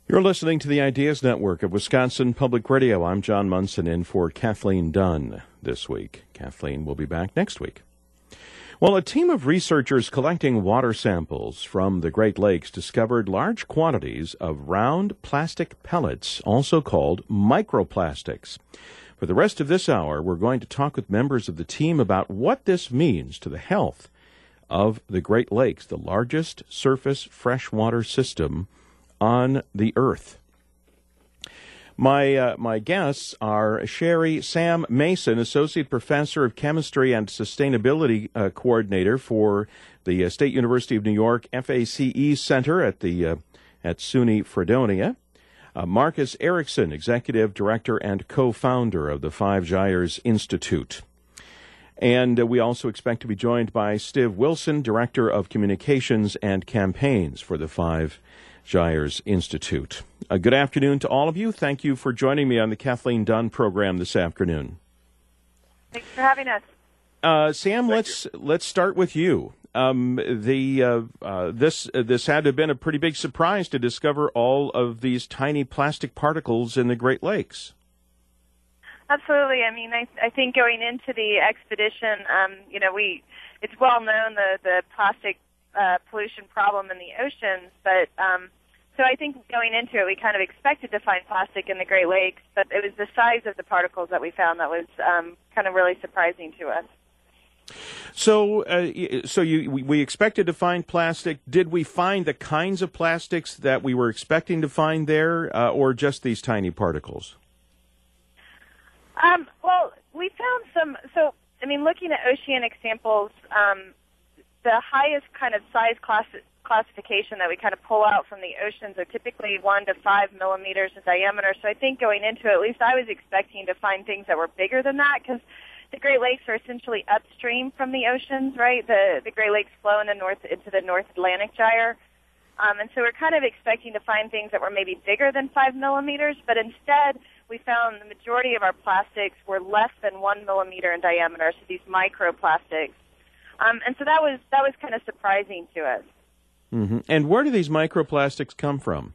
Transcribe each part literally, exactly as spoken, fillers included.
You're listening to the Ideas Network of Wisconsin Public Radio. I'm John Munson in for Kathleen Dunn this week. Kathleen will be back next week. Well, a team of researchers collecting water samples from the Great Lakes discovered large quantities of round plastic pellets, also called microplastics. For the rest of this hour, we're going to talk with members of the team about what this means to the health of the Great Lakes, the largest surface freshwater system on the earth. My uh, my guests are Sherry Sam Mason, Associate Professor of Chemistry and Sustainability uh, Coordinator for the uh, State University of New York F A C E Center at the uh, at SUNY Fredonia. Uh, Marcus Erickson, Executive Director and co-founder of the Five Gyres Institute. And uh, we also expect to be joined by Stiv Wilson, Director of Communications and Campaigns for the Five Gyres Institute. Uh, good afternoon to all of you. Thank you for joining me on the Kathleen Dunn program this afternoon. Thanks for having us. Uh, Sam, Thank let's you. let's start with you. Um, the uh, uh, this uh, this had to have been a pretty big surprise to discover all of these tiny plastic particles in the Great Lakes. Absolutely. I mean, I, I think going into the expedition, um, you know, we it's well known the the plastic uh, pollution problem in the oceans, but um, so I think going into it, we kind of expected to find plastic in the Great Lakes, but it was the size of the particles that we found that was um, kind of really surprising to us. So, uh, so you we, we expected to find plastic. Did we find the kinds of plastics that we were expecting to find there, uh, or just these tiny particles? Um, well, we found some. So, I mean, looking at oceanic samples, um, the highest kind of size class, classification that we kind of pull out from the oceans are typically one to five millimeters in diameter. So I think going into it, at least I was expecting to find things that were bigger than that, because the Great Lakes are essentially upstream from the oceans, right? The the Great Lakes flow in the north into the North Atlantic Gyre. Um, and so we're kind of expecting to find things that were maybe bigger than five millimeters, but instead we found the majority of our plastics were less than one millimeter in diameter, so these microplastics. Um, and so that was that was kind of surprising to us. Mm-hmm. And where do these microplastics come from?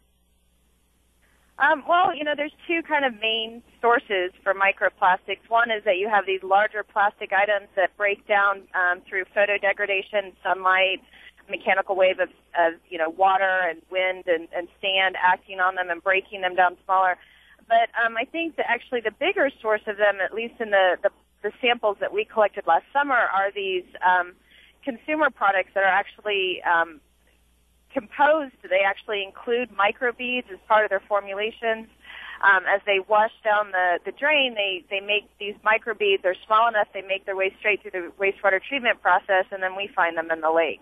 Um, well, you know, there's two kind of main sources for microplastics. One is that you have these larger plastic items that break down um, through photodegradation, sunlight, mechanical wave of, of you know, water and wind and, and sand acting on them and breaking them down smaller. But um, I think that actually the bigger source of them, at least in the, the, the samples that we collected last summer, are these um, consumer products that are actually um, composed. They actually include microbeads as part of their formulations. Um, as they wash down the, the drain, they, they make these microbeads. They're small enough, they make their way straight through the wastewater treatment process, and then we find them in the lake.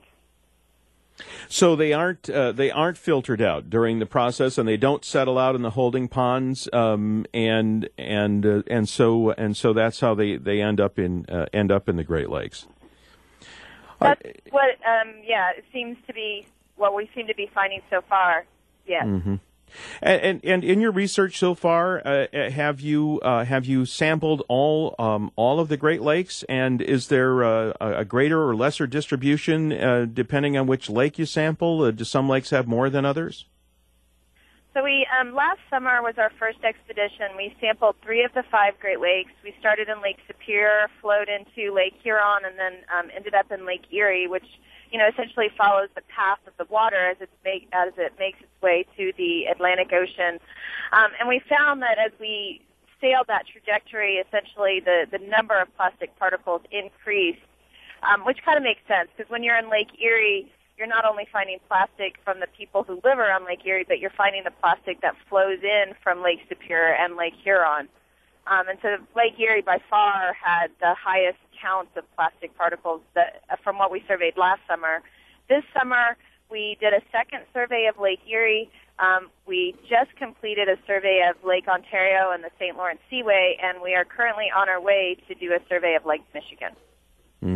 So they aren't uh, they aren't filtered out during the process, and they don't settle out in the holding ponds, um, and and uh, and so and so that's how they, they end up in uh, end up in the Great Lakes. That's uh, what um, yeah it seems to be what we seem to be finding so far. Yes. Mm-hmm. And, and and in your research so far, uh, have you uh, have you sampled all um, all of the Great Lakes? And is there uh, a greater or lesser distribution uh, depending on which lake you sample? Uh, do some lakes have more than others? So we um, last summer was our first expedition. We sampled three of the five Great Lakes. We started in Lake Superior, flowed into Lake Huron, and then um, ended up in Lake Erie, which you know, essentially follows the path of the water as it, make, as it makes its way to the Atlantic Ocean. Um, and we found that as we sailed that trajectory, essentially the, the number of plastic particles increased, um, which kind of makes sense, because when you're in Lake Erie, you're not only finding plastic from the people who live around Lake Erie, but you're finding the plastic that flows in from Lake Superior and Lake Huron. Um, and so Lake Erie by far had the highest counts of plastic particles that, uh, from what we surveyed last summer. This summer, we did a second survey of Lake Erie. Um, we just completed a survey of Lake Ontario and the Saint Lawrence Seaway, and we are currently on our way to do a survey of Lake Michigan. Mm-hmm.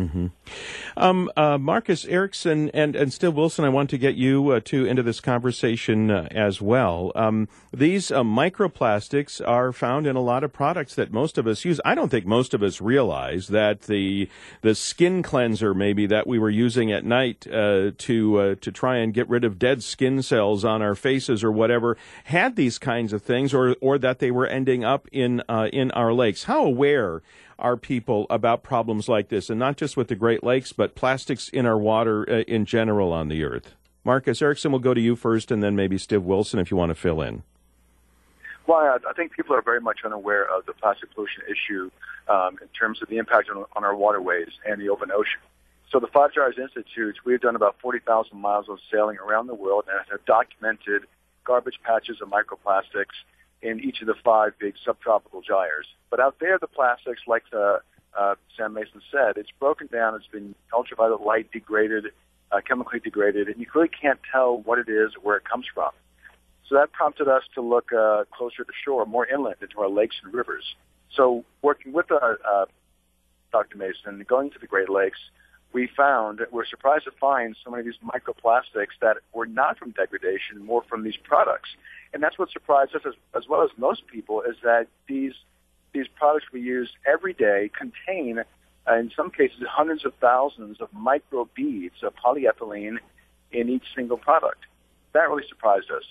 Um, uh, Marcus Erickson and, and Steve Wilson, I want to get you uh, two into this conversation uh, as well. Um, these uh, microplastics are found in a lot of products that most of us use. I don't think most of us realize that the the skin cleanser maybe that we were using at night uh, to uh, to try and get rid of dead skin cells on our faces or whatever had these kinds of things, or or that they were ending up in uh, in our lakes. How aware are people about problems like this, and not just with the Great Lakes, but plastics in our water uh, in general on the earth? Marcus Erickson, we'll go to you first, and then maybe Steve Wilson if you want to fill in. Well, I, I think people are very much unaware of the plastic pollution issue um, in terms of the impact on, on our waterways and the open ocean. So the Five Gyres Institute, we've done about forty thousand miles of sailing around the world and have documented garbage patches of microplastics in each of the five big subtropical gyres. But out there, the plastics, like the, uh, Sam Mason said, it's broken down, it's been ultraviolet light degraded, uh, chemically degraded, and you really can't tell what it is or where it comes from. So that prompted us to look uh, closer to shore, more inland into our lakes and rivers. So working with uh, uh, Doctor Mason, going to the Great Lakes, we found, we're surprised to find so many of these microplastics that were not from degradation, more from these products. And that's what surprised us, as, as well as most people, is that these these products we use every day contain, uh, in some cases, hundreds of thousands of micro beads of polyethylene in each single product. That really surprised us.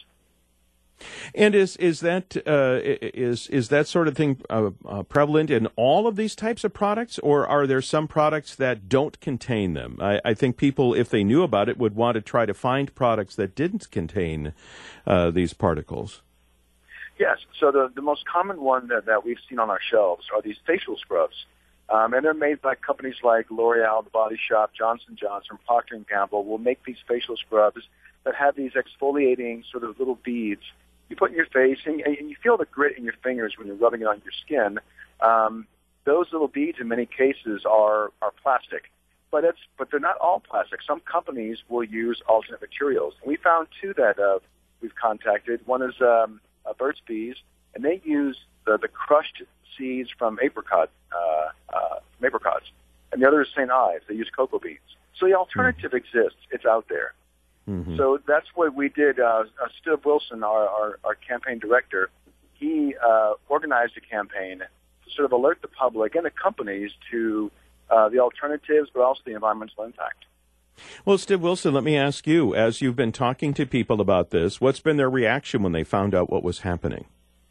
And is is that uh, is is that sort of thing uh, uh, prevalent in all of these types of products, or are there some products that don't contain them? I, I think people, if they knew about it, would want to try to find products that didn't contain uh, these particles. Yes. So the the most common one that, that we've seen on our shelves are these facial scrubs, um, and they're made by companies like L'Oreal, The Body Shop, Johnson and Johnson, Procter and Gamble. Will make these facial scrubs that have these exfoliating sort of little beads you put in your face, and, and you feel the grit in your fingers when you're rubbing it on your skin. Um, those little beads, in many cases, are are plastic, but it's but they're not all plastic. Some companies will use alternate materials. And we found two that uh, we've contacted. One is um, uh, Burt's Bees, and they use the, the crushed seeds from apricot uh, uh, from apricots, and the other is Saint Ives. They use cocoa beans. So the alternative mm-hmm. exists. It's out there. Mm-hmm. So that's what we did. Uh, uh, Steve Wilson, our, our, our campaign director, he uh, organized a campaign to sort of alert the public and the companies to uh, the alternatives, but also the environmental impact. Well, Steve Wilson, let me ask you, as you've been talking to people about this, what's been their reaction when they found out what was happening?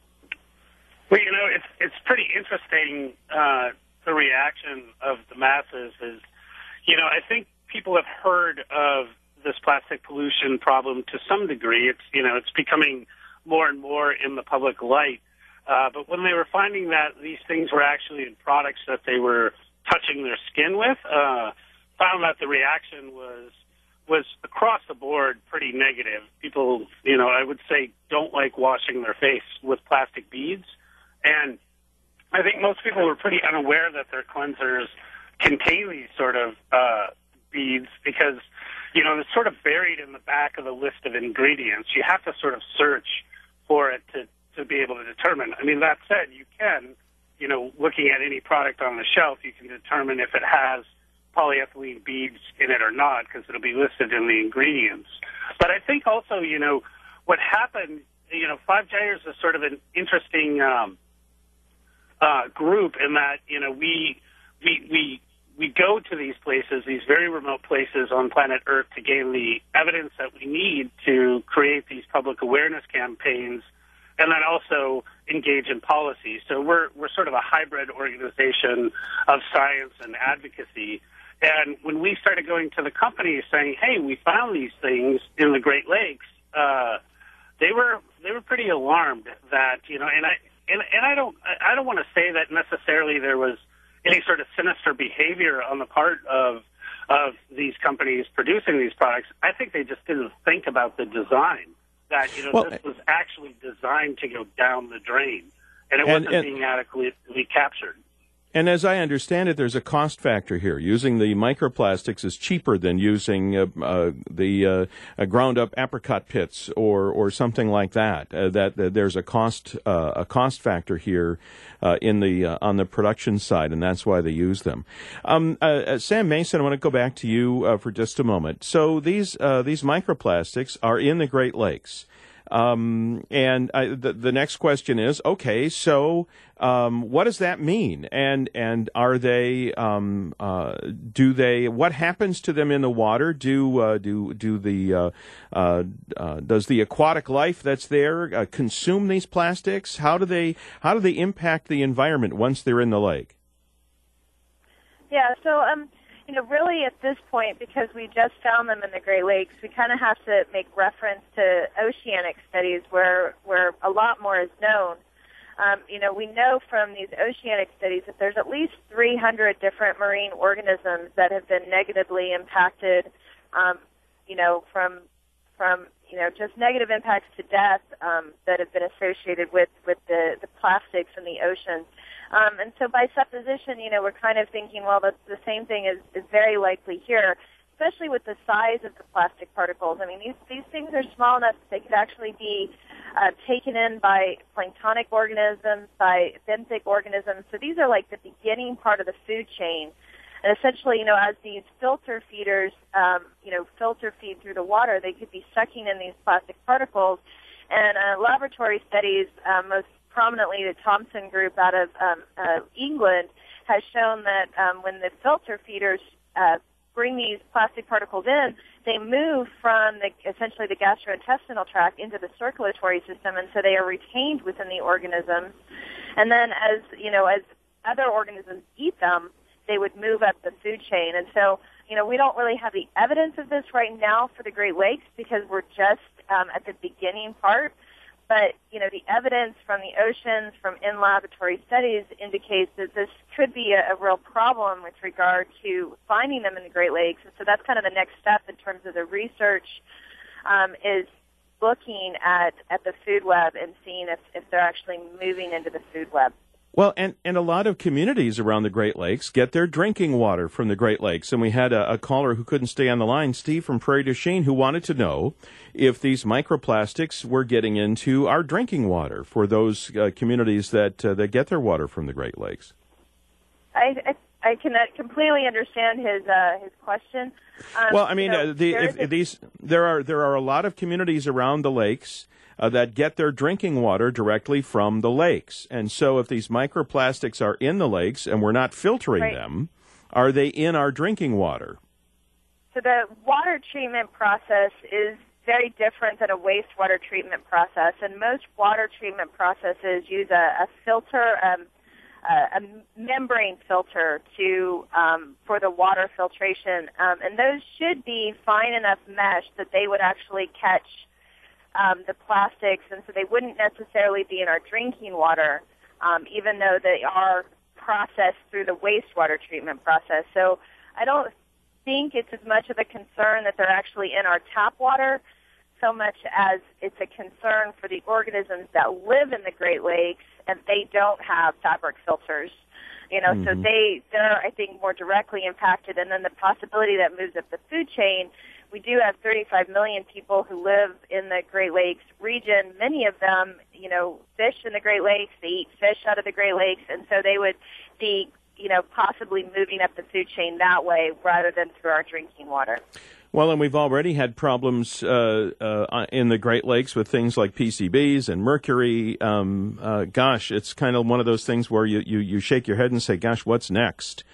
Well, you know, it's it's pretty interesting, uh, the reaction of the masses is, you know, I think people have heard of this plastic pollution problem to some degree. It's, you know, it's becoming more and more in the public light. Uh, but when they were finding that these things were actually in products that they were touching their skin with, uh, found that the reaction was was across the board pretty negative. People, you know, I would say don't like washing their face with plastic beads. And I think most people were pretty unaware that their cleansers contain these sort of uh, beads because, you know, it's sort of buried in the back of the list of ingredients. You have to sort of search for it to, to be able to determine. I mean, that said, you can, you know, looking at any product on the shelf, you can determine if it has polyethylene beads in it or not because it'll be listed in the ingredients. But I think also, you know, what happened, you know, Five Gyres is sort of an interesting um, uh, group in that, you know, we we we we go to these places, these very remote places on planet Earth to gain the evidence that we need to create these public awareness campaigns and then also engage in policy. So we're we're sort of a hybrid organization of science and advocacy. And when we started going to the companies saying, hey, we found these things in the Great Lakes, uh, they were they were pretty alarmed that, you know, and I and, and I don't I don't want to say that necessarily there was any sort of sinister behavior on the part of of these companies producing these products. I think they just didn't think about the design, that, you know, well, this was actually designed to go down the drain, and it and, wasn't and, being adequately captured. And as I understand it, there's a cost factor here. Using the microplastics is cheaper than using uh, uh, the uh, uh, ground-up apricot pits or or something like that. Uh, that, that there's a cost uh, a cost factor here uh, in the uh, on the production side, and that's why they use them. Um, uh, uh, Sam Mason, I want to go back to you uh, for just a moment. So these uh, these microplastics are in the Great Lakes. Um, and I, the, the next question is, okay, so um, what does that mean? And and are they um, uh, do they what happens to them in the water? Do uh, do do the uh, uh, uh, does the aquatic life that's there uh, consume these plastics? How do they how do they impact the environment once they're in the lake? Yeah, so um. You know, really at this point, because we just found them in the Great Lakes, we kind of have to make reference to oceanic studies where where a lot more is known. Um, you know, we know from these oceanic studies that there's at least three hundred different marine organisms that have been negatively impacted, um, you know, from from you know just negative impacts to death um, that have been associated with with the, the plastics in the oceans. Um, and so by supposition, you know, we're kind of thinking, well, the, the same thing is, is very likely here, especially with the size of the plastic particles. I mean, these, these things are small enough that they could actually be uh, taken in by planktonic organisms, by benthic organisms. So these are like the beginning part of the food chain. And essentially, you know, as these filter feeders, um, you know, filter feed through the water, they could be sucking in these plastic particles. And uh, laboratory studies, uh, most prominently the Thomson Group out of um, uh, England, has shown that um, when the filter feeders uh, bring these plastic particles in, they move from the, essentially the gastrointestinal tract into the circulatory system, and so they are retained within the organisms. And then as, you know, as other organisms eat them, they would move up the food chain. And so, you know, we don't really have the evidence of this right now for the Great Lakes because we're just um, at the beginning part. But, you know, the evidence from the oceans, from in-laboratory studies, indicates that this could be a, a real problem with regard to finding them in the Great Lakes. And so that's kind of the next step in terms of the research, um, is looking at, at the food web and seeing if, if they're actually moving into the food web. Well, and, and a lot of communities around the Great Lakes get their drinking water from the Great Lakes. And we had a, a caller who couldn't stay on the line, Steve from Prairie du Chien, who wanted to know if these microplastics were getting into our drinking water for those uh, communities that uh, that get their water from the Great Lakes. I, I, I can completely understand his uh, his question. Um, well, I mean, you know, uh, the, if, a- these there are there are a lot of communities around the lakes Uh, that get their drinking water directly from the lakes. And so if these microplastics are in the lakes and we're not filtering right. them, are they in our drinking water? So the water treatment process is very different than a wastewater treatment process. And most water treatment processes use a, a filter, um, a, a membrane filter to um, for the water filtration. Um, and those should be fine enough mesh that they would actually catch Um, the plastics, and so they wouldn't necessarily be in our drinking water, um, even though they are processed through the wastewater treatment process. So I don't think it's as much of a concern that they're actually in our tap water, so much as it's a concern for the organisms that live in the Great Lakes and they don't have fabric filters. You know, mm-hmm. so they, they're, I think, more directly impacted. And then the possibility that moves up the food chain, we do have thirty-five million people who live in the Great Lakes region. Many of them, you know, fish in the Great Lakes. They eat fish out of the Great Lakes. And so they would be, you know, possibly moving up the food chain that way rather than through our drinking water. Well, and we've already had problems uh, uh, in the Great Lakes with things like P C Bs and mercury. Um, uh, gosh, it's kind of one of those things where you, you, you shake your head and say, gosh, what's next?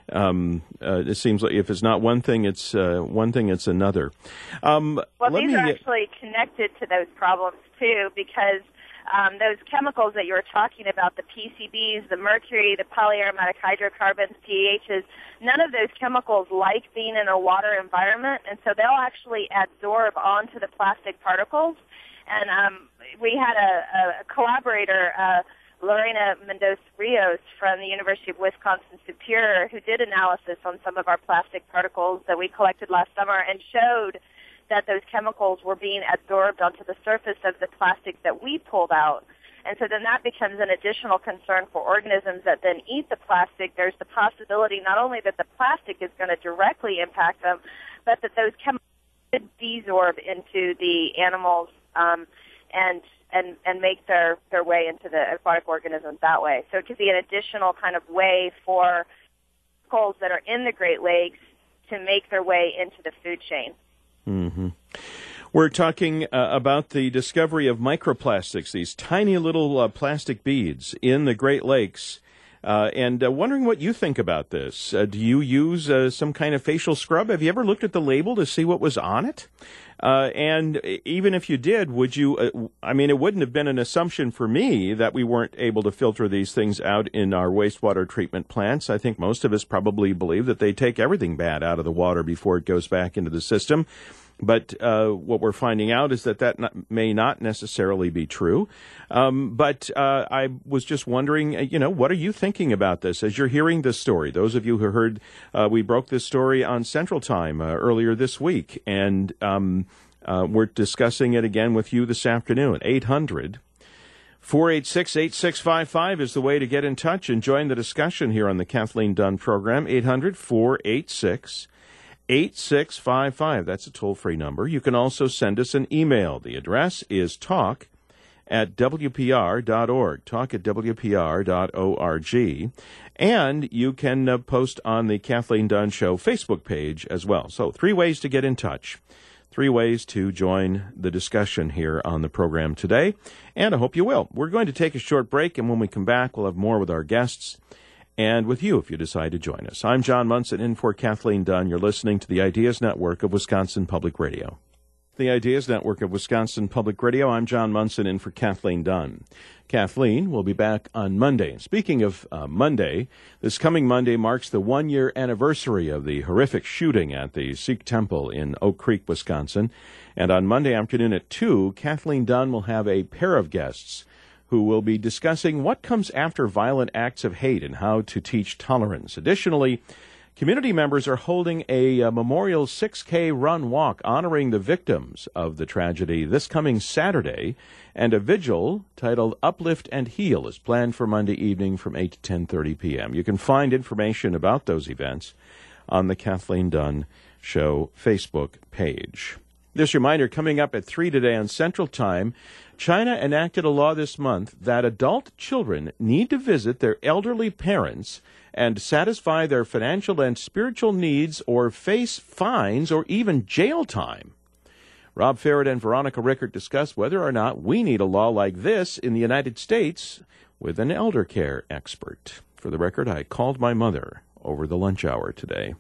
Um, uh, it seems like if it's not one thing, it's uh, one thing, it's another. Um, well, let these me are get... actually connected to those problems, too, because um, those chemicals that you were talking about, the P C Bs, the mercury, the polyaromatic hydrocarbons, P Hs, none of those chemicals like being in a water environment, and so they'll actually absorb onto the plastic particles. And um, we had a, a collaborator, uh, Lorena Mendoza-Rios from the University of Wisconsin-Superior, who did analysis on some of our plastic particles that we collected last summer and showed that those chemicals were being absorbed onto the surface of the plastic that we pulled out. and so then that becomes an additional concern for organisms that then eat the plastic. There's the possibility not only that the plastic is going to directly impact them, but that those chemicals could desorb into the animals um, and and and make their, their way into the aquatic organisms that way. So it could be an additional kind of way for chemicals that are in the Great Lakes to make their way into the food chain. Mm-hmm. We're talking uh, about the discovery of microplastics, these tiny little uh, plastic beads in the Great Lakes, uh, and uh, wondering what you think about this. Uh, do you use uh, some kind of facial scrub? Have you ever looked at the label to see what was on it? Uh, and even if you did, would you, uh, I mean, it wouldn't have been an assumption for me that we weren't able to filter these things out in our wastewater treatment plants. I think most of us probably believe that they take everything bad out of the water before it goes back into the system. But uh, what we're finding out is that that not, may not necessarily be true. Um, but uh, I was just wondering, uh, you know, what are you thinking about this as you're hearing this story? Those of you who heard, uh, we broke this story on Central Time uh, earlier this week, and um, uh, we're discussing it again with you this afternoon. eight hundred, four eight six, eight six five five is the way to get in touch and join the discussion here on the Kathleen Dunn program. eight hundred, four eight six, eight six five five. That's a toll-free number. You can also send us an email. The address is talk at w p r dot org, talk at w p r dot org. And you can uh, post on the Kathleen Dunn Show Facebook page as well. So three ways to get in touch. Three ways to join the discussion here on the program today. And I hope you will. We're going to take a short break, and when we come back, we'll have more with our guests and with you if you decide to join us. I'm John Munson, in for Kathleen Dunn. You're listening to the Ideas Network of Wisconsin Public Radio. The Ideas Network of Wisconsin Public Radio. I'm John Munson, in for Kathleen Dunn. Kathleen will be back on Monday. Speaking of uh, Monday, this coming Monday marks the one-year anniversary of the horrific shooting at the Sikh temple in Oak Creek, Wisconsin. And on Monday afternoon at two, Kathleen Dunn will have a pair of guests who will be discussing what comes after violent acts of hate and how to teach tolerance. Additionally, community members are holding a, a memorial six K run walk honoring the victims of the tragedy this coming Saturday, and a vigil titled Uplift and Heal is planned for Monday evening from eight to ten thirty p.m. You can find information about those events on the Kathleen Dunn Show Facebook page. This reminder, coming up at three today on Central Time, China enacted a law this month that adult children need to visit their elderly parents and satisfy their financial and spiritual needs or face fines or even jail time. Rob Farrett and Veronica Rickert discuss whether or not we need a law like this in the United States with an elder care expert. For the record, I called my mother over the lunch hour today.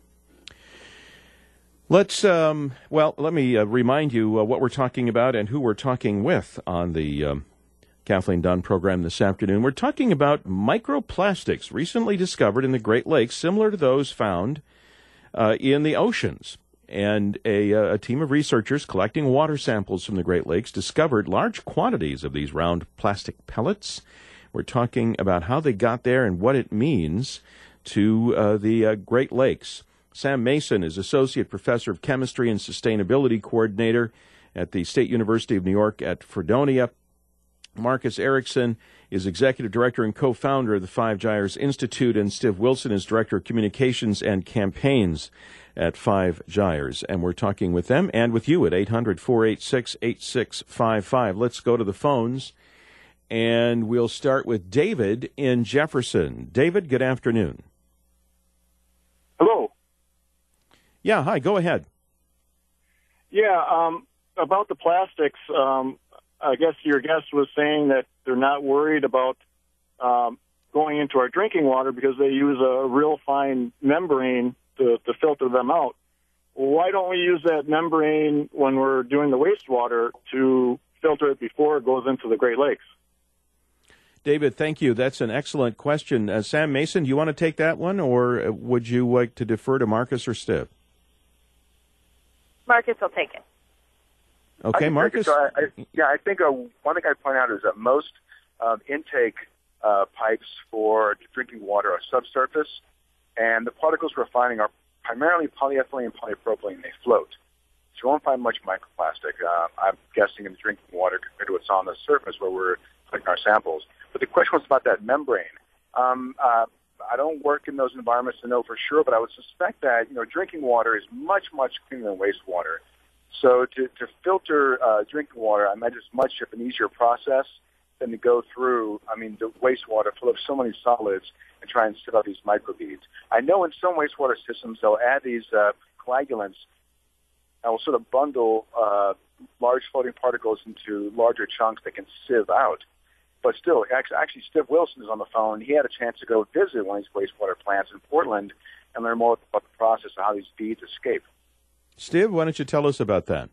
Let's, um, well, let me uh, remind you uh, what we're talking about and who we're talking with on the um, Kathleen Dunn program this afternoon. We're talking about microplastics recently discovered in the Great Lakes, similar to those found uh, in the oceans. And a, uh, a team of researchers collecting water samples from the Great Lakes discovered large quantities of these round plastic pellets. We're talking about how they got there and what it means to uh, the uh, Great Lakes. Sam Mason is Associate Professor of Chemistry and Sustainability Coordinator at the State University of New York at Fredonia. Marcus Erickson is Executive Director and co-founder of the Five Gyres Institute, and Steve Wilson is Director of Communications and Campaigns at Five Gyres. And we're talking with them and with you at eight hundred, four eight six, eight six five five. Let's go to the phones, and we'll start with David in Jefferson. David, good afternoon. Hello. Yeah, hi, go ahead. Yeah, um, about the plastics, um, I guess your guest was saying that they're not worried about um, going into our drinking water because they use a real fine membrane to, to filter them out. Why don't we use that membrane when we're doing the wastewater to filter it before it goes into the Great Lakes? David, thank you. That's an excellent question. Uh, Sam Mason, do you want to take that one, or would you like to defer to Marcus or Steve? Marcus will take it. Okay, Marcus? So I, I, yeah, I think uh, one thing I'd point out is that most um, intake uh, pipes for drinking water are subsurface, and the particles we're finding are primarily polyethylene and polypropylene. They float. you won't find much microplastic. Uh, I'm guessing in drinking water compared to what's on the surface where we're collecting our samples. But the question was about that membrane. Um, uh, I don't work in those environments to know for sure, but I would suspect that, you know, drinking water is much, much cleaner than wastewater. So to, to filter uh, drinking water, I imagine it's much of an easier process than to go through, I mean, the wastewater full of so many solids and try and sift out these microbeads. I know in some wastewater systems they'll add these uh, coagulants that will sort of bundle uh, large floating particles into larger chunks that can sieve out. But still, actually, Steve Wilson is on the phone. He had a chance to go visit one of these wastewater plants in Portland and learn more about the process of how these beads escape. Steve, why don't you tell us about that?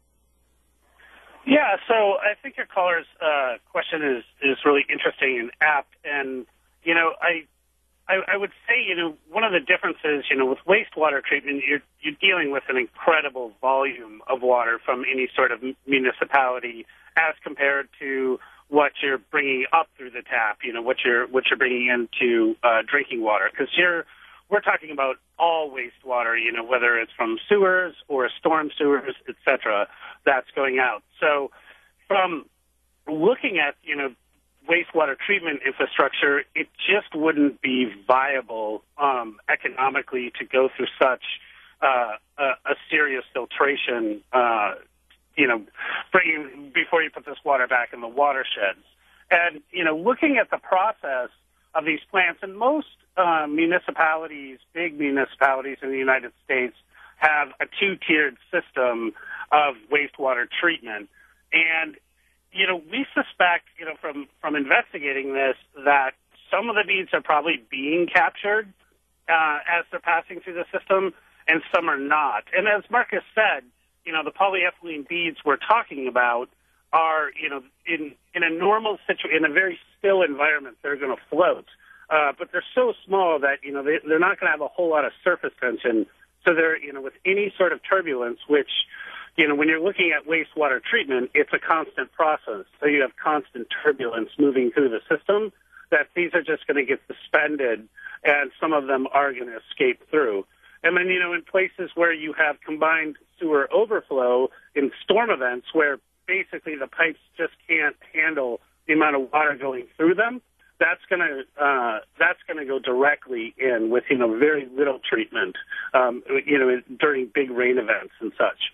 Yeah, so I think your caller's uh, question is, is really interesting and apt. And, you know, I, I I would say, you know, one of the differences, you know, with wastewater treatment, you're, you're dealing with an incredible volume of water from any sort of municipality as compared to what you're bringing up through the tap, you know, what you're what you're bringing into uh, drinking water, because you're we're talking about all wastewater, you know, whether it's from sewers or storm sewers, et cetera, that's going out. So, from looking at, you know, wastewater treatment infrastructure, it just wouldn't be viable um, economically to go through such uh, a, a serious filtration. Uh, you know, bringing before you put this water back in the watersheds. And, you know, looking at the process of these plants, and most uh, municipalities, big municipalities in the United States, have a two-tiered system of wastewater treatment. And, you know, we suspect, you know, from, from investigating this, that some of the beads are probably being captured uh, as they're passing through the system, and some are not. And as Marcus said, you know, the polyethylene beads we're talking about are, you know, in, in a normal situation, in a very still environment, they're going to float. Uh, but they're so small that, you know, they, they're not going to have a whole lot of surface tension. So they're, you know, with any sort of turbulence, which, you know, when you're looking at wastewater treatment, it's a constant process. So you have constant turbulence moving through the system, that these are just going to get suspended, and some of them are going to escape through. And then, you know, in places where you have combined sewer overflow in storm events where basically the pipes just can't handle the amount of water going through them, that's going to uh, that's going to go directly in with, you know, very little treatment, um, you know, during big rain events and such.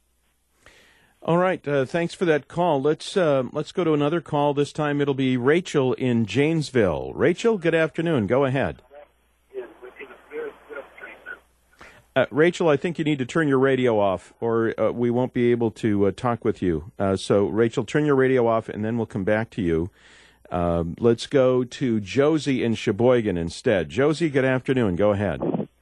All right, uh, thanks for that call. Let's uh, let's go to another call. This time it'll be Rachel in Janesville. Rachel, good afternoon. Go ahead. Uh, Rachel, I think you need to turn your radio off, or uh, we won't be able to uh, talk with you. Uh, so, Rachel, turn your radio off, and then we'll come back to you. Um, let's go to Josie in Sheboygan instead. Josie, good afternoon. Go ahead.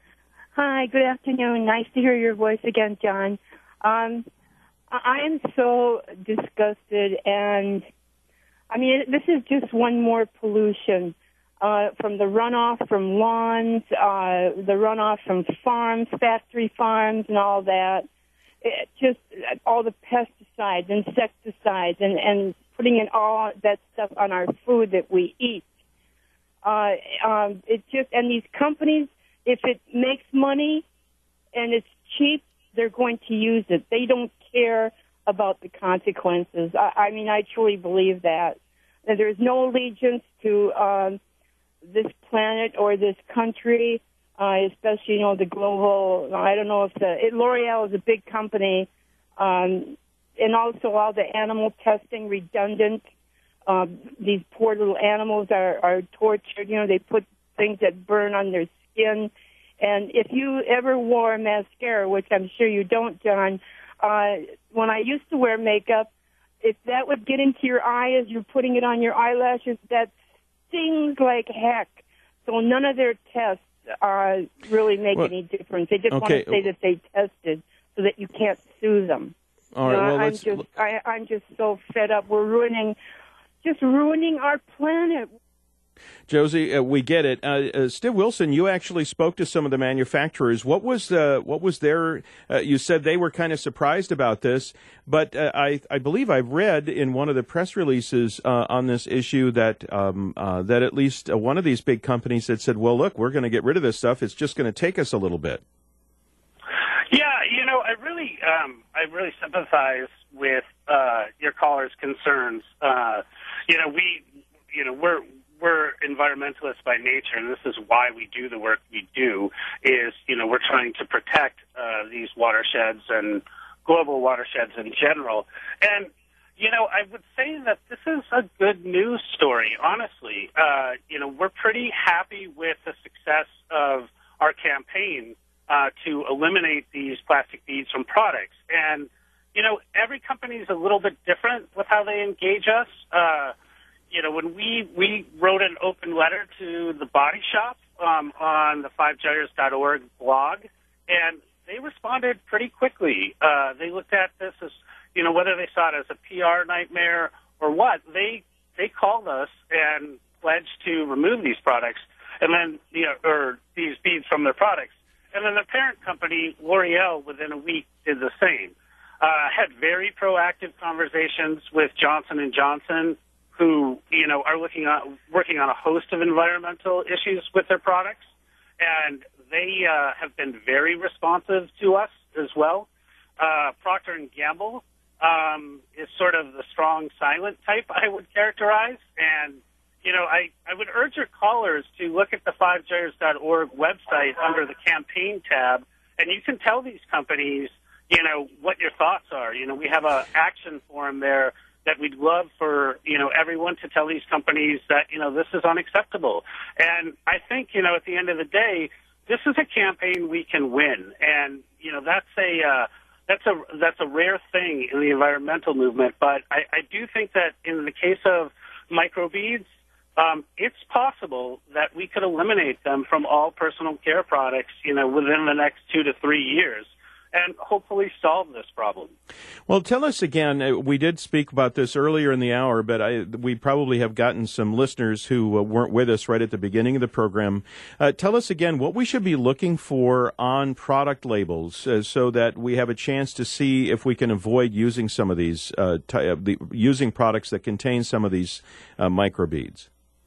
Hi, good afternoon. Nice to hear your voice again, John. Um, I am so disgusted, and, I mean, this is just one more pollution. Uh, from the runoff from lawns, uh, the runoff from farms, factory farms, and all that. It just all the pesticides, insecticides, and, and putting in all that stuff on our food that we eat. Uh, um, it just and these companies, if it makes money and it's cheap, they're going to use it. They don't care about the consequences. I, I mean, I truly believe that. And there's no allegiance to Um, this planet or this country, uh, especially, you know, the global, I don't know if the, it, L'Oreal is a big company, um, and also all the animal testing redundant. Um, these poor little animals are, are tortured, you know, they put things that burn on their skin. And if you ever wore mascara, which I'm sure you don't, John, uh, when I used to wear makeup, if that would get into your eye as you're putting it on your eyelashes, that's things like heck. So none of their tests uh, really make well, any difference. They just okay. want to say that they tested so that you can't sue them. All right. You know, well, I'm let's... just, I, I'm just so fed up. We're ruining, just ruining our planet. Josie, uh, we get it. Uh, uh, Steve Wilson, you actually spoke to some of the manufacturers. What was uh, what was their? Uh, you said they were kind of surprised about this, but uh, I I believe I read in one of the press releases uh, on this issue that um, uh, that at least uh, one of these big companies had said, "Well, look, we're going to get rid of this stuff. It's just going to take us a little bit." Yeah, you know, I really um, I really sympathize with uh, your caller's concerns. Uh, you know, we, you know, we're we're environmentalists by nature, and this is why we do the work we do. Is you know, we're trying to protect uh, these watersheds and global watersheds in general. And you know, I would say that this is a good news story. Honestly, uh, you know, we're pretty happy with the success of our campaign uh, to eliminate these plastic beads from products. And, you know, every company is a little bit different with how they engage us. Uh, you know, when we, we wrote an open letter to the Body Shop um, on the five gyres dot org blog, and they responded pretty quickly. Uh, they looked at this as, you know, whether they saw it as a P R nightmare or what, they they called us and pledged to remove these products, and then, you know, or these beads from their products. And then the parent company, L'Oreal, within a week did the same. Uh, had very proactive conversations with Johnson and Johnson, who, you know, are looking on, working on a host of environmental issues with their products, and they uh, have been very responsive to us as well. Uh, Procter and Gamble um, is sort of the strong silent type, I would characterize, and you know, I, I would urge your callers to look at the five gyres dot org website under the campaign tab, and you can tell these companies, you know, what your thoughts are. You know, we have a action form there that we'd love for, you know, everyone to tell these companies that, you know, this is unacceptable. And I think, you know, at the end of the day, this is a campaign we can win. And, you know, that's a, uh, that's a, that's a rare thing in the environmental movement. But I, I do think that in the case of microbeads, Um, it's possible that we could eliminate them from all personal care products, you know, within the next two to three years and hopefully solve this problem. Well, tell us again, uh, we did speak about this earlier in the hour, but I, we probably have gotten some listeners who uh, weren't with us right at the beginning of the program. Uh, tell us again what we should be looking for on product labels uh, so that we have a chance to see if we can avoid using some of these, uh, t- uh, the, using products that contain some of these uh, microbeads.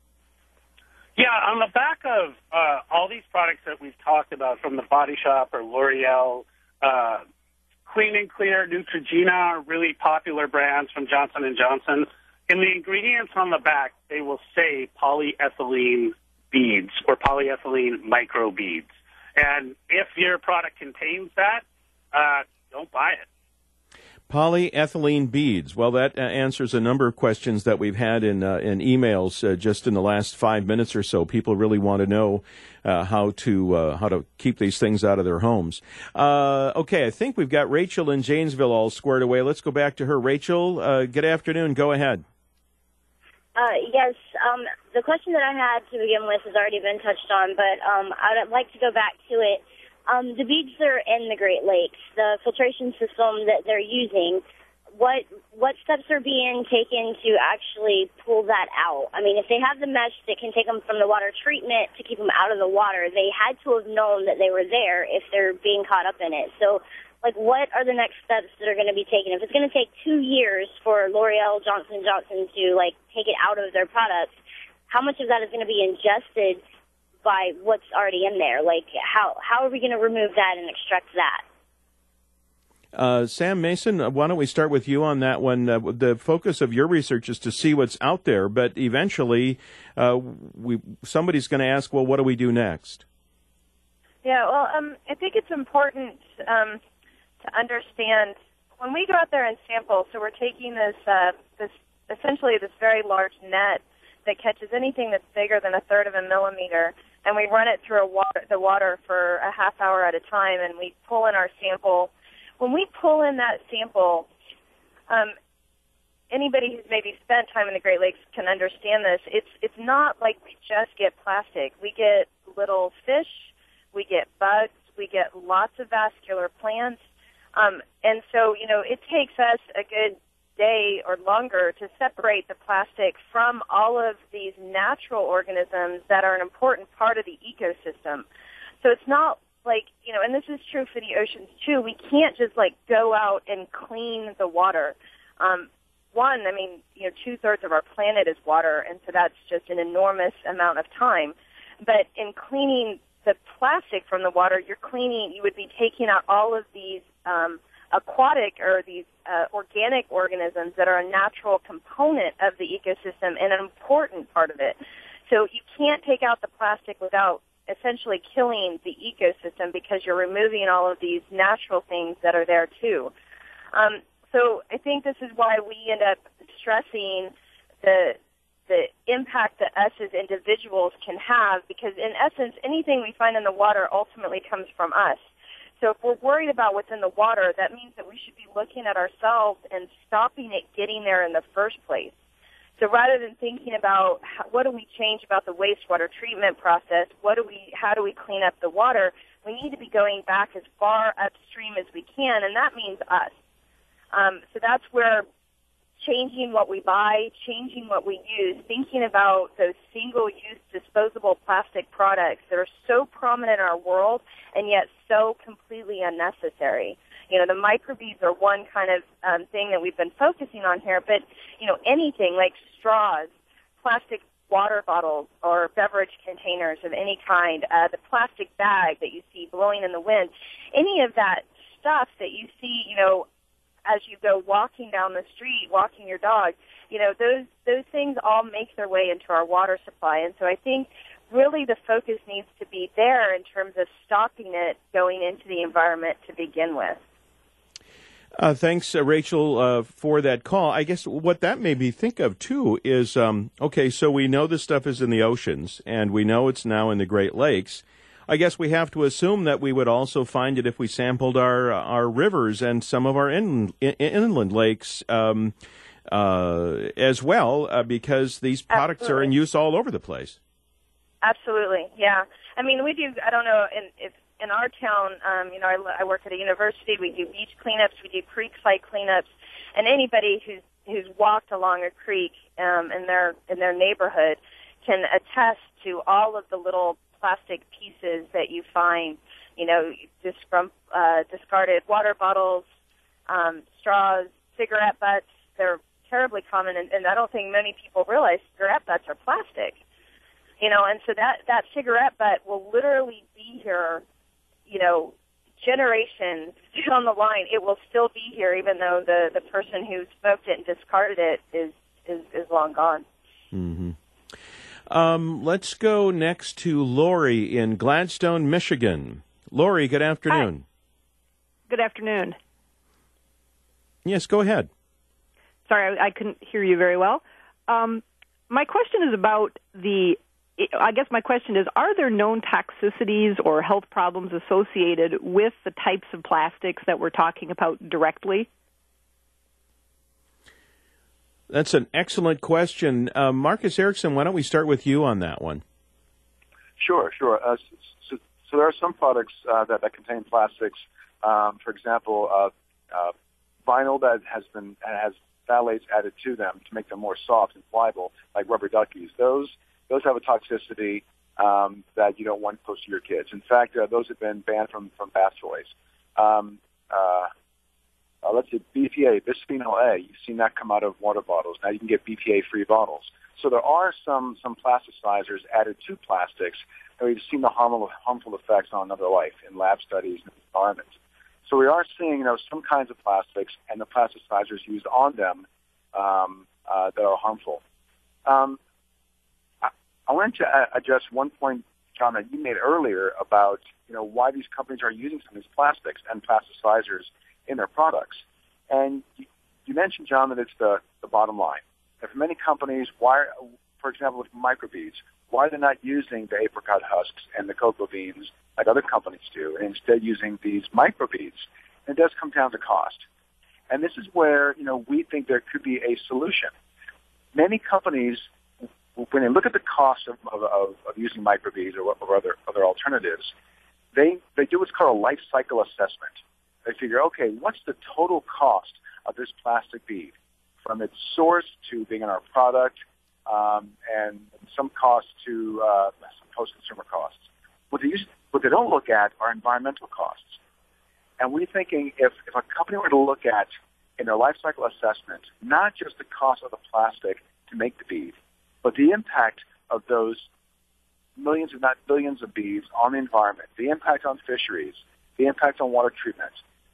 Yeah, on the back of uh, all these products that we've talked about from the Body Shop or L'Oreal, uh, Clean and Clear, Neutrogena are really popular brands from Johnson and Johnson. In the ingredients on the back, they will say polyethylene beads or polyethylene microbeads. And if your product contains that, uh, don't buy it. Polyethylene beads. Well, that uh, answers a number of questions that we've had in uh, in emails uh, just in the last five minutes or so. People really want to know uh, how to uh, how to keep these things out of their homes. Uh, okay, I think we've got Rachel in Janesville all squared away. Let's go back to her. Rachel, uh, good afternoon. Go ahead. Uh, yes, um, the question that I had to begin with has already been touched on, but um, I'd like to go back to it. Um, the beads that are in the Great Lakes, the filtration system that they're using, what what steps are being taken to actually pull that out? I mean, if they have the mesh that can take them from the water treatment to keep them out of the water, they had to have known that they were there if they're being caught up in it. So, like, what are the next steps that are going to be taken? If it's going to take two years for L'Oreal, Johnson and Johnson to, like, take it out of their products, how much of that is going to be ingested by what's already in there? Like, how how are we going to remove that and extract that? Uh, Sam Mason, why don't we start with you on that one? Uh, the focus of your research is to see what's out there, but eventually uh, we somebody's going to ask, well, what do we do next? Yeah, well, um, I think it's important um, to understand when we go out there and sample, so we're taking this, uh, this essentially this very large net that catches anything that's bigger than a third of a millimeter, and we run it through a water, the water for a half hour at a time, and we pull in our sample. When we pull in that sample, um, anybody who's maybe spent time in the Great Lakes can understand this. It's it's not like we just get plastic. We get little fish, we get bugs, we get lots of vascular plants, um, and so you know it takes us a good day or longer to separate the plastic from all of these natural organisms that are an important part of the ecosystem. So it's not like, you know, and this is true for the oceans too, we can't just like go out and clean the water. Um, one, I mean, you know, two-thirds of our planet is water, and so that's just an enormous amount of time. But in cleaning the plastic from the water, you're cleaning, you would be taking out all of these um, aquatic or these uh, organic organisms that are a natural component of the ecosystem and an important part of it. So you can't take out the plastic without essentially killing the ecosystem because you're removing all of these natural things that are there too. Um, so I think this is why we end up stressing the the impact that us as individuals can have, because in essence, anything we find in the water ultimately comes from us. So if we're worried about what's in the water, that means that we should be looking at ourselves and stopping it getting there in the first place. So rather than thinking about how, what do we change about the wastewater treatment process, what do we, how do we clean up the water, we need to be going back as far upstream as we can, and that means us. Um, so that's where changing what we buy, changing what we use, thinking about those single-use disposable plastic products that are so prominent in our world and yet so completely unnecessary. You know, the microbeads are one kind of um, thing that we've been focusing on here, but, you know, anything like straws, plastic water bottles or beverage containers of any kind, uh, the plastic bag that you see blowing in the wind, any of that stuff that you see, you know, as you go walking down the street, walking your dog, you know, those those things all make their way into our water supply. And so I think really the focus needs to be there in terms of stopping it going into the environment to begin with. Uh, thanks, uh, Rachel, uh, for that call. I guess what that made me think of, too, is, um, okay, so we know this stuff is in the oceans, and we know it's now in the Great Lakes. I guess we have to assume that we would also find it if we sampled our our rivers and some of our in, in, inland lakes um, uh, as well, uh, because these products Absolutely. Are in use all over the place. Absolutely, yeah. I mean, we do, I don't know, in, if in our town, um, you know, I, I work at a university, we do beach cleanups, we do creek site cleanups, and anybody who's who's walked along a creek um, in their in their neighborhood can attest to all of the little plastic pieces that you find, you know, just from uh, discarded water bottles, um, straws, cigarette butts. They're terribly common, and, and I don't think many people realize cigarette butts are plastic. You know, and so that, that cigarette butt will literally be here, you know, generations down the line. It will still be here, even though the, the person who smoked it and discarded it is, is, is long gone. Mm-hmm. Um, let's go next to Lori in Gladstone, Michigan. Lori, good afternoon. Hi. Good afternoon. Yes, go ahead. Sorry, I, I couldn't hear you very well. Um, my question is about the, I guess my question is, are there known toxicities or health problems associated with the types of plastics that we're talking about directly? That's an excellent question. Uh, Marcus Erickson, why don't we start with you on that one? Sure, sure. Uh, so, so there are some products uh, that, that contain plastics. Um, for example, uh, uh, vinyl that has been has phthalates added to them to make them more soft and pliable, like rubber duckies. Those those have a toxicity um, that you don't want close to your kids. In fact, uh, those have been banned from from bath toys. Um, uh, Uh, let's say B P A, bisphenol A. You've seen that come out of water bottles. Now you can get B P A-free bottles. So there are some some plasticizers added to plastics, and we've seen the harmful, harmful effects on another life in lab studies and environment. So we are seeing, you know, some kinds of plastics and the plasticizers used on them um, uh, that are harmful. Um, I, I wanted to uh, address one point, John, that you made earlier about, you know, why these companies are using some of these plastics and plasticizers in their products. And you, you mentioned, John, that it's the, the bottom line. And for many companies, why, for example, with microbeads, why they're not using the apricot husks and the cocoa beans like other companies do, and instead using these microbeads. And it does come down to cost. And this is where, you know, we think there could be a solution. Many companies, when they look at the cost of, of, of, of using microbeads or, or other, other alternatives, they, they do what's called a life cycle assessment. They figure, okay, what's the total cost of this plastic bead from its source to being in our product, um, and some cost to uh, some post-consumer costs. What they, use, what they don't look at are environmental costs. And we're thinking if, if a company were to look at, in their life cycle assessment, not just the cost of the plastic to make the bead, but the impact of those millions, if not billions of beads on the environment, the impact on fisheries, the impact on water treatment,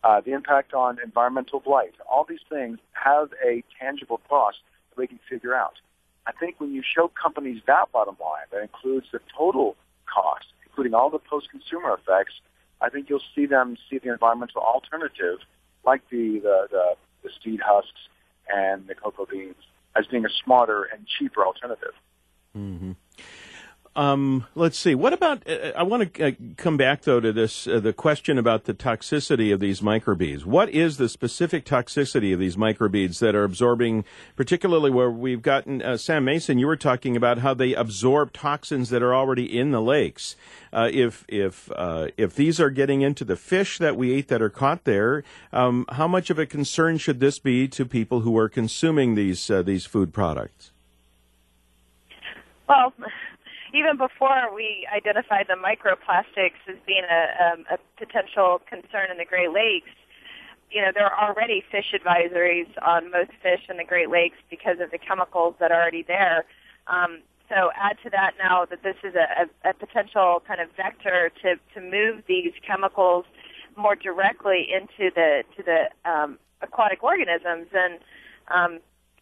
uh, the impact on environmental blight. All these things have a tangible cost that we can figure out. I think when you show companies that bottom line, that includes the total cost, including all the post-consumer effects, I think you'll see them see the environmental alternative, like the, the, the, the seed husks and the cocoa beans, as being a smarter and cheaper alternative. Mm-hmm. Um, let's see. What about, uh, I want to uh, come back, though, to this, uh, the question about the toxicity of these microbeads. What is the specific toxicity of these microbeads that are absorbing, particularly where we've gotten, uh, Sam Mason, you were talking about how they absorb toxins that are already in the lakes. Uh, if, if, uh, if these are getting into the fish that we eat that are caught there, um, how much of a concern should this be to people who are consuming these, uh, these food products? Well, even before we identified the microplastics as being a, um, a potential concern in the Great Lakes, you know, there are already fish advisories on most fish in the Great Lakes because of the chemicals that are already there. Um, so add to that now that this is a, a, a potential kind of vector to, to move these chemicals more directly into the to the um, aquatic organisms, and um,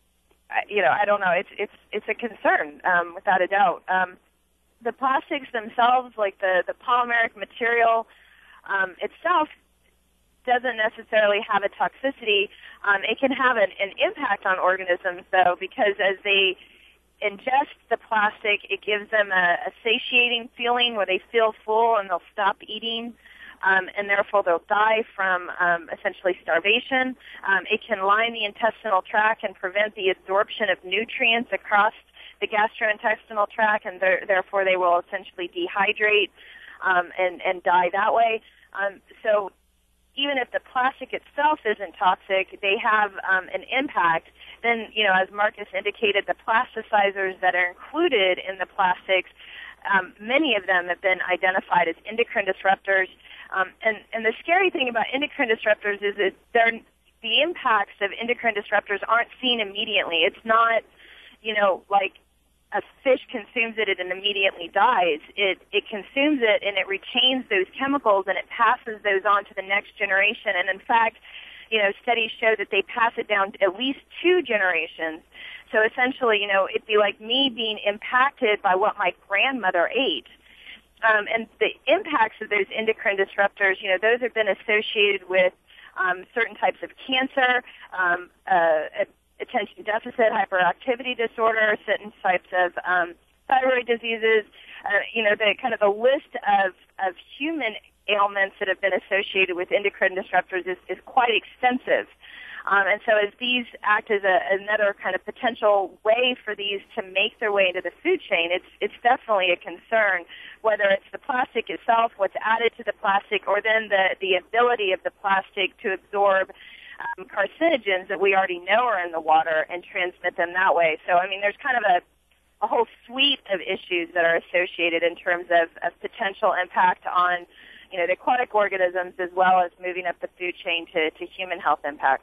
I, you know, I don't know. It's it's it's a concern um, without a doubt. Um, The plastics themselves, like the, the polymeric material um, itself, doesn't necessarily have a toxicity. Um, it can have an, an impact on organisms, though, because as they ingest the plastic, it gives them a, a satiating feeling where they feel full and they'll stop eating, um, and therefore they'll die from um, essentially starvation. Um, it can line the intestinal tract and prevent the absorption of nutrients across the gastrointestinal tract, and therefore they will essentially dehydrate um, and, and die that way. Um, so even if the plastic itself isn't toxic, they have um, an impact. Then, you know, as Marcus indicated, the plasticizers that are included in the plastics, um, many of them have been identified as endocrine disruptors. Um, and, and the scary thing about endocrine disruptors is that they're, the impacts of endocrine disruptors aren't seen immediately. It's not, you know, like a fish consumes it and immediately dies. It it consumes it and it retains those chemicals and it passes those on to the next generation. And in fact, you know, studies show that they pass it down at least two generations. So essentially, you know, it'd be like me being impacted by what my grandmother ate. Um, and the impacts of those endocrine disruptors, you know, those have been associated with um, certain types of cancer, um, uh, attention deficit hyperactivity disorder, certain types of um, thyroid diseases. Uh, you know, the kind of the list of, of human ailments that have been associated with endocrine disruptors is, is quite extensive. Um, and so as these act as a, another kind of potential way for these to make their way into the food chain, it's it's definitely a concern, whether it's the plastic itself, what's added to the plastic, or then the, the ability of the plastic to absorb Um, carcinogens that we already know are in the water and transmit them that way. So, I mean, there's kind of a, a whole suite of issues that are associated in terms of, of potential impact on, you know, the aquatic organisms as well as moving up the food chain to, to human health impacts.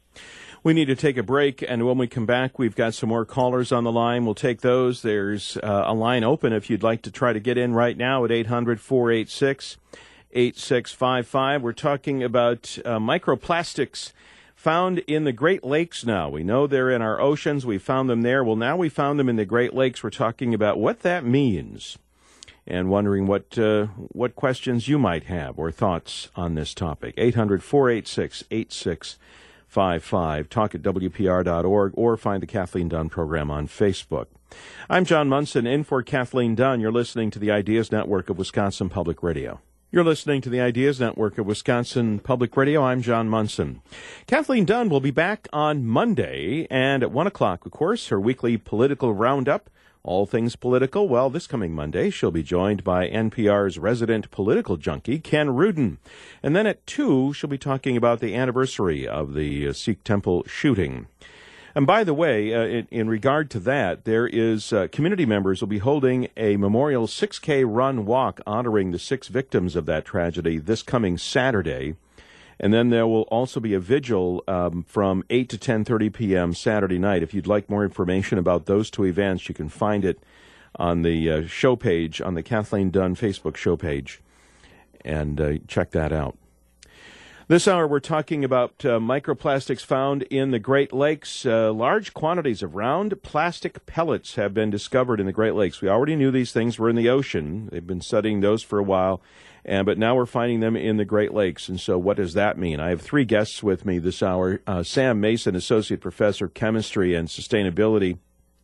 We need to take a break, and when we come back, we've got some more callers on the line. We'll take those. There's uh, a line open if you'd like to try to get in right now at eight hundred, four eight six, eight six five five. We're talking about uh, microplastics found in the Great Lakes now. We know they're in our oceans. We found them there. Well, now we found them in the Great Lakes. We're talking about what that means and wondering what uh, what questions you might have or thoughts on this topic. eight hundred, four eight six, eight six five five. Talk at W P R dot org or find the Kathleen Dunn program on Facebook. I'm John Munson, in for Kathleen Dunn. You're listening to the Ideas Network of Wisconsin Public Radio. You're listening to the Ideas Network of Wisconsin Public Radio. I'm John Munson. Kathleen Dunn will be back on Monday, and at one o'clock, of course, her weekly political roundup, all things political. Well, this coming Monday, she'll be joined by N P R's resident political junkie, Ken Rudin. And then at two, she'll be talking about the anniversary of the uh, Sikh temple shooting. And by the way, uh, in, in regard to that, there is uh, community members will be holding a memorial six K run walk honoring the six victims of that tragedy this coming Saturday. And then there will also be a vigil um, from eight to ten thirty p.m. Saturday night. If you'd like more information about those two events, you can find it on the uh, show page, on the Kathleen Dunn Facebook show page, and uh, check that out. This hour, we're talking about uh, microplastics found in the Great Lakes. Uh, large quantities of round plastic pellets have been discovered in the Great Lakes. We already knew these things were in the ocean. They've been studying those for a while, and but now we're finding them in the Great Lakes. And so what does that mean? I have three guests with me this hour. Uh, Sam Mason, Associate Professor of Chemistry and Sustainability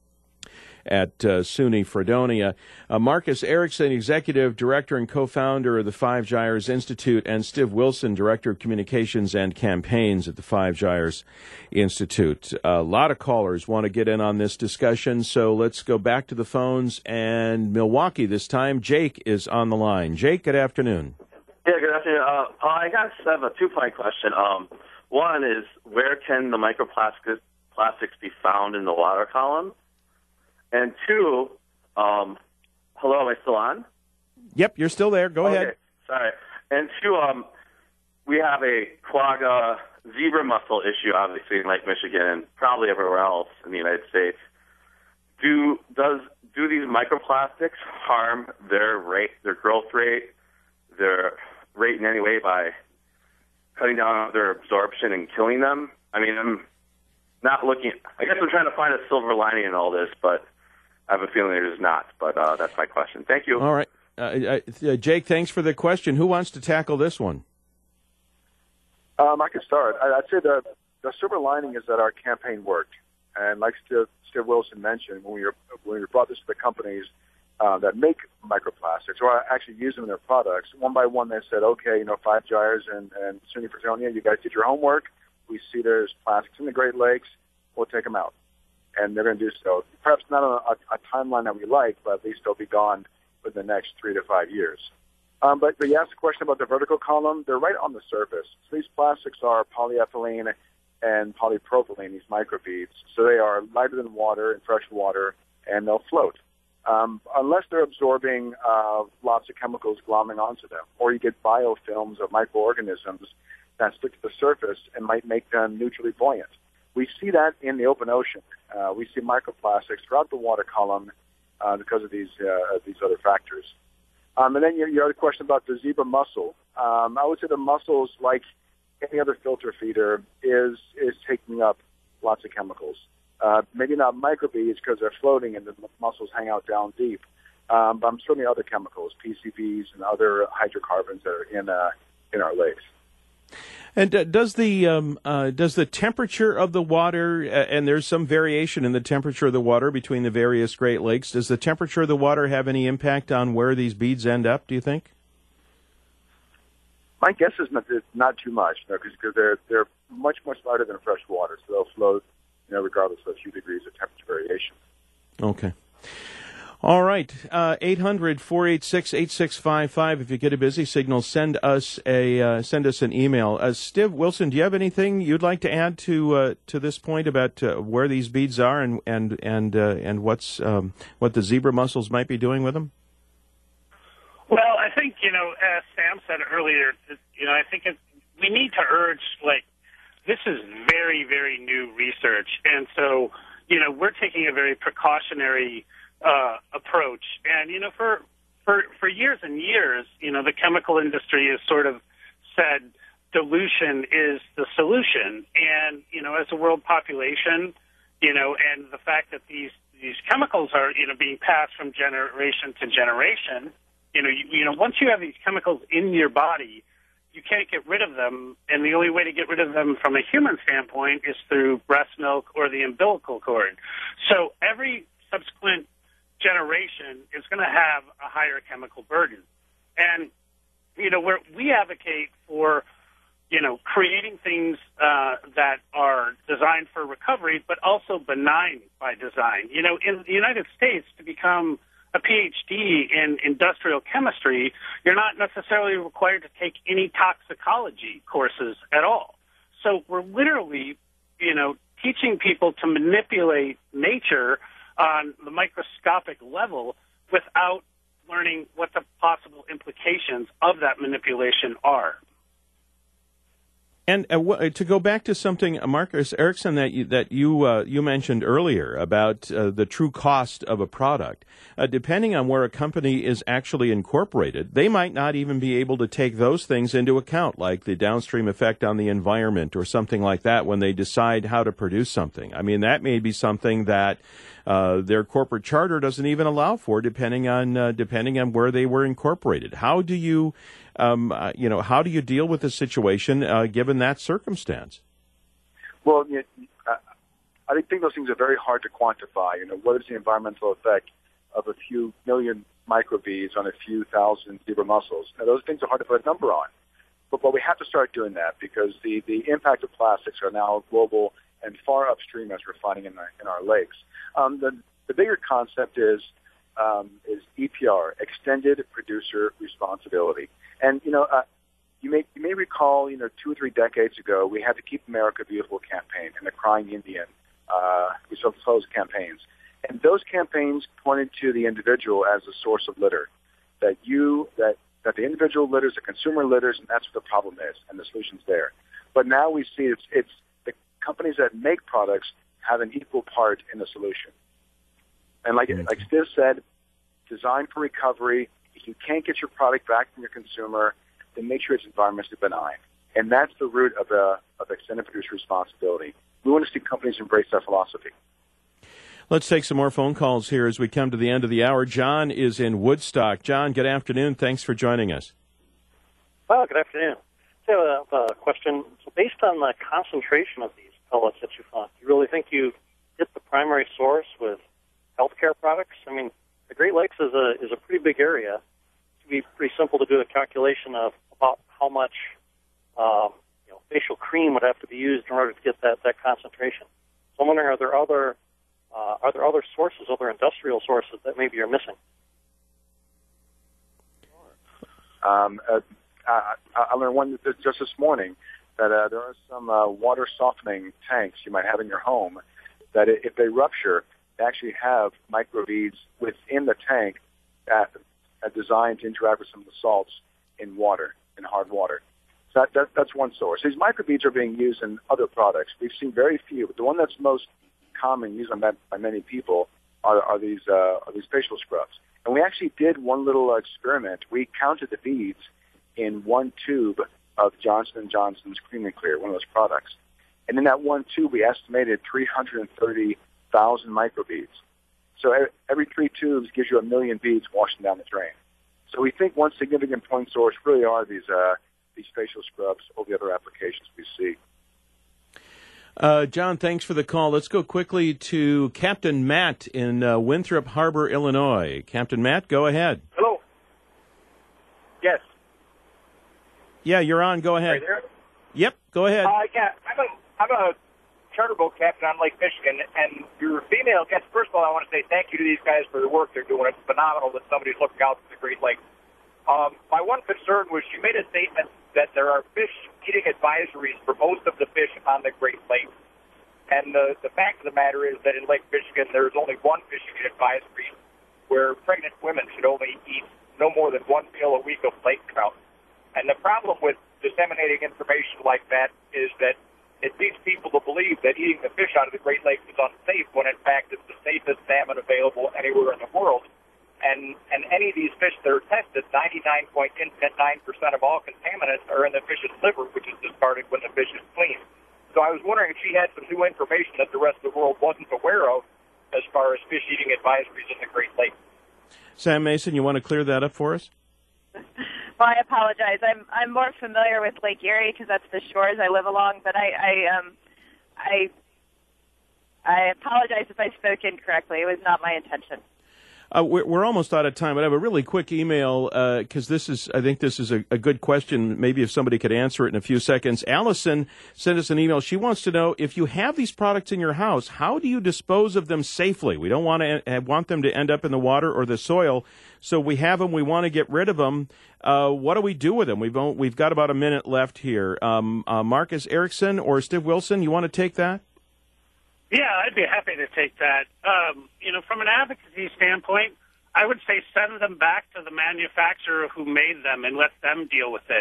at uh, SUNY Fredonia, uh, Marcus Erickson, Executive Director and Co-Founder of the Five Gyres Institute, and Stiv Wilson, Director of Communications and Campaigns at the Five Gyres Institute. A lot of callers want to get in on this discussion, so let's go back to the phones, and Milwaukee this time. Jake is on the line. Jake, good afternoon. Yeah, good afternoon. Uh, I guess I have a two-point question. Um, one is, where can the microplastics plastics be found in the water column? And two, um, hello, am I still on? Yep, you're still there. Go okay, ahead. Sorry. And two, um, we have a quagga zebra mussel issue, obviously, in Lake Michigan and probably everywhere else in the United States. Do does do these microplastics harm their rate, their growth rate, their rate in any way by cutting down on their absorption and killing them? I mean, I'm not looking. I guess I'm trying to find a silver lining in all this, but I have a feeling it is not, but uh, that's my question. Thank you. All right. Uh, uh, Jake, thanks for the question. Who wants to tackle this one? Um, I can start. I, I'd say the, the silver lining is that our campaign worked. And like Steve, Steve Wilson mentioned, when we, were, when we brought this to the companies uh, that make microplastics, or actually use them in their products, one by one they said, okay, you know, Five Gyres and, and SUNY Fredonia, you guys did your homework. We see there's plastics in the Great Lakes. We'll take them out. And they're going to do so. Perhaps not on a, a timeline that we like, but at least they'll be gone within the next three to five years. Um, but, but you asked a question about the vertical column. They're right on the surface. So these plastics are polyethylene and polypropylene, these microbeads. So they are lighter than water in fresh water, and they'll float. Um, unless they're absorbing uh, lots of chemicals glomming onto them, or you get biofilms of microorganisms that stick to the surface and might make them neutrally buoyant. We see that in the open ocean. Uh, we see microplastics throughout the water column uh, because of these uh, these other factors. Um, and then your, your other question about the zebra mussel. Um, I would say the mussels, like any other filter feeder, is is taking up lots of chemicals. Uh, maybe not microbeads because they're floating and the mussels hang out down deep, um, but certainly other chemicals, P C Bs and other hydrocarbons that are in uh, in our lakes. And uh, does the um, uh, does the temperature of the water, uh, and there's some variation in the temperature of the water between the various Great Lakes, does the temperature of the water have any impact on where these beads end up, do you think? My guess is not, not too much, because you know, they're they're much, much lighter than fresh water, so they'll float, you know, regardless of a few degrees of temperature variation. Okay. All right, uh, eight hundred, four eight six, eight six five five. If you get a busy signal, send us a uh, send us an email. Uh, Stiv Wilson, do you have anything you'd like to add to uh, to this point about uh, where these beads are and and and uh, and what's um, what the zebra mussels might be doing with them? Well, I think you know, as Sam said earlier, you know, I think it, we need to urge like this is very very new research, and so you know we're taking a very precautionary Uh, approach. And, you know, for, for, for years and years, you know, the chemical industry has sort of said dilution is the solution. And, you know, as a world population, you know, and the fact that these, these chemicals are, you know, being passed from generation to generation, you know, you, you know, once you have these chemicals in your body, you can't get rid of them. And the only way to get rid of them from a human standpoint is through breast milk or the umbilical cord. So every subsequent generation is going to have a higher chemical burden. And, you know, where we advocate for, you know, creating things uh, that are designed for recovery, but also benign by design. You know, in the United States, to become a P H D in industrial chemistry, you're not necessarily required to take any toxicology courses at all. So we're literally, you know, teaching people to manipulate nature on the microscopic level without learning what the possible implications of that manipulation are. And uh, w- to go back to something, uh, Marcus Ericsson, that you, that you uh, you mentioned earlier about uh, the true cost of a product, uh, depending on where a company is actually incorporated, they might not even be able to take those things into account, like the downstream effect on the environment or something like that, when they decide how to produce something. I mean, that may be something that uh, their corporate charter doesn't even allow for, depending on uh, depending on where they were incorporated. How do you Um, uh, you know, how do you deal with the situation uh, given that circumstance? Well, you know, I think those things are very hard to quantify. You know, what is the environmental effect of a few million microbeads on a few thousand zebra mussels? Now, those things are hard to put a number on. But, but we have to start doing that because the, the impact of plastics are now global and far upstream as we're finding in our, in our lakes. Um, the, the bigger concept is um, is E P R, Extended Producer Responsibility. And, you know, uh, you may you may recall, you know, two or three decades ago, we had the Keep America Beautiful campaign and the Crying Indian uh, those campaigns. And those campaigns pointed to the individual as a source of litter, that you, that, that the individual litters, the consumer litters, and that's what the problem is, and the solution's there. But now we see it's, it's the companies that make products have an equal part in the solution. And like, like Steve said, design for recovery. If you can't get your product back from your consumer, then make sure it's environmentally benign. And that's the root of, the, of extended producer responsibility. We want to see companies embrace that philosophy. Let's take some more phone calls here as we come to the end of the hour. John is in Woodstock. John, good afternoon. Thanks for joining us. Well, good afternoon. So I have a question. So based on the concentration of these pellets that you found, do you really think you hit the primary source with healthcare products? I mean, the Great Lakes is a is a pretty big area. It would be pretty simple to do a calculation of about how much um, you know, facial cream would have to be used in order to get that, that concentration. So I'm wondering, are there other uh, are there other sources, other industrial sources that maybe you're missing? Um, uh, I, I learned one just this morning that uh, there are some uh, water softening tanks you might have in your home that if they rupture, they actually have microbeads within the tank that are designed to interact with some of the salts in water, in hard water. So that, that, that's one source. These microbeads are being used in other products. We've seen very few, but the one that's most common, used by, by many people, are, are these uh, are these facial scrubs. And we actually did one little uh, experiment. We counted the beads in one tube of Johnson and Johnson's Cream and Clear, one of those products. And in that one tube, we estimated three hundred thirty thousand microbeads. So every three tubes gives you a million beads washing down the drain. So we think one significant point source really are these uh, these facial scrubs, all the other applications we see. Uh, John, thanks for the call. Let's go quickly to Captain Matt in uh, Winthrop Harbor, Illinois. Captain Matt, go ahead. Hello. Yes. Yeah, you're on. Go ahead. Are you there? Yep, go ahead. Uh, yeah, I'm a, I'm a charter boat captain on Lake Michigan, and your female guest, first of all, I want to say thank you to these guys for the work they're doing. It's phenomenal that somebody's looking out for the Great Lakes. Um, my one concern was she made a statement that there are fish eating advisories for most of the fish on the Great Lakes. And the, the fact of the matter is that in Lake Michigan, there's only one fish eating advisory where pregnant women should only eat no more than one meal a week of lake trout. And the problem with disseminating information like that is that it leads people to believe that eating the fish out of the Great Lakes is unsafe, when in fact it's the safest salmon available anywhere in the world. And and any of these fish that are tested, ninety-nine point nine percent of all contaminants are in the fish's liver, which is discarded when the fish is clean. So I was wondering if she had some new information that the rest of the world wasn't aware of as far as fish eating advisories in the Great Lakes. Sam Mason, you want to clear that up for us? Well, I apologize. I'm I'm more familiar with Lake Erie because that's the shores I live along. But I I um I I apologize if I spoke incorrectly. It was not my intention. Uh, we're, we're almost out of time, but I have a really quick email because uh, this is, I think this is a, a good question. Maybe if somebody could answer it in a few seconds. Allison sent us an email. She wants to know, if you have these products in your house, how do you dispose of them safely? We don't want to want them to end up in the water or the soil. So we have them. We want to get rid of them. Uh, what do we do with them? We've we've got about a minute left here. Um, uh, Marcus Ericsson or Steve Wilson, you want to take that? Yeah, I'd be happy to take that. Um, you know, from an advocacy standpoint, I would say send them back to the manufacturer who made them and let them deal with it.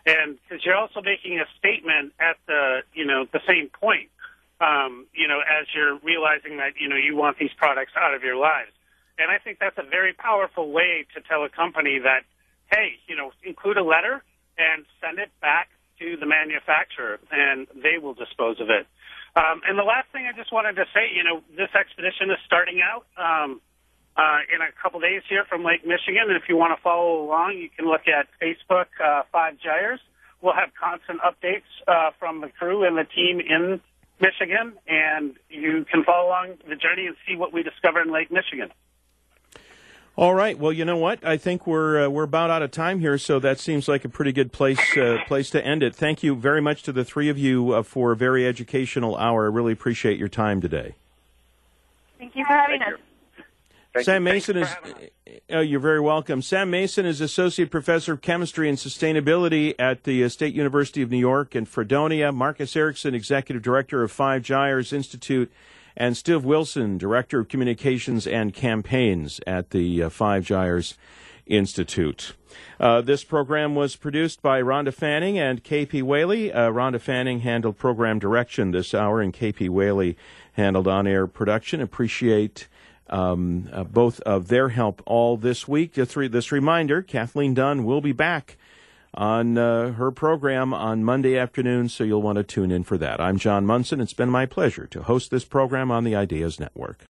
And because you're also making a statement at the, you know, the same point, um, you know, as you're realizing that, you know, you want these products out of your lives. And I think that's a very powerful way to tell a company that, hey, you know, include a letter and send it back to the manufacturer, and they will dispose of it. Um, and the last thing I just wanted to say, you know, this expedition is starting out um, uh, in a couple days here from Lake Michigan. And if you want to follow along, you can look at Facebook, uh, Five Gyres. We'll have constant updates uh, from the crew and the team in Michigan, and you can follow along the journey and see what we discover in Lake Michigan. All right. Well, you know what? I think we're uh, we're about out of time here, so that seems like a pretty good place uh, place to end it. Thank you very much to the three of you uh, for a very educational hour. I really appreciate your time today. Thank you for having Thank us. you. Thank Sam you. Mason is. Oh, you're very welcome. Sam Mason is Associate Professor of Chemistry and Sustainability at the uh, State University of New York in Fredonia. Marcus Erickson, Executive Director of Five Gyres Institute, and Steve Wilson, Director of Communications and Campaigns at the uh, Five Gyres Institute. Uh, this program was produced by Rhonda Fanning and K P Whaley. Uh, Rhonda Fanning handled program direction this hour, and K P Whaley handled on-air production. Appreciate um, uh, both of their help all this week. Just re- this reminder, Kathleen Dunn will be back on uh, her program on Monday afternoon, so you'll want to tune in for that. I'm John Munson. It's been my pleasure to host this program on the Ideas Network.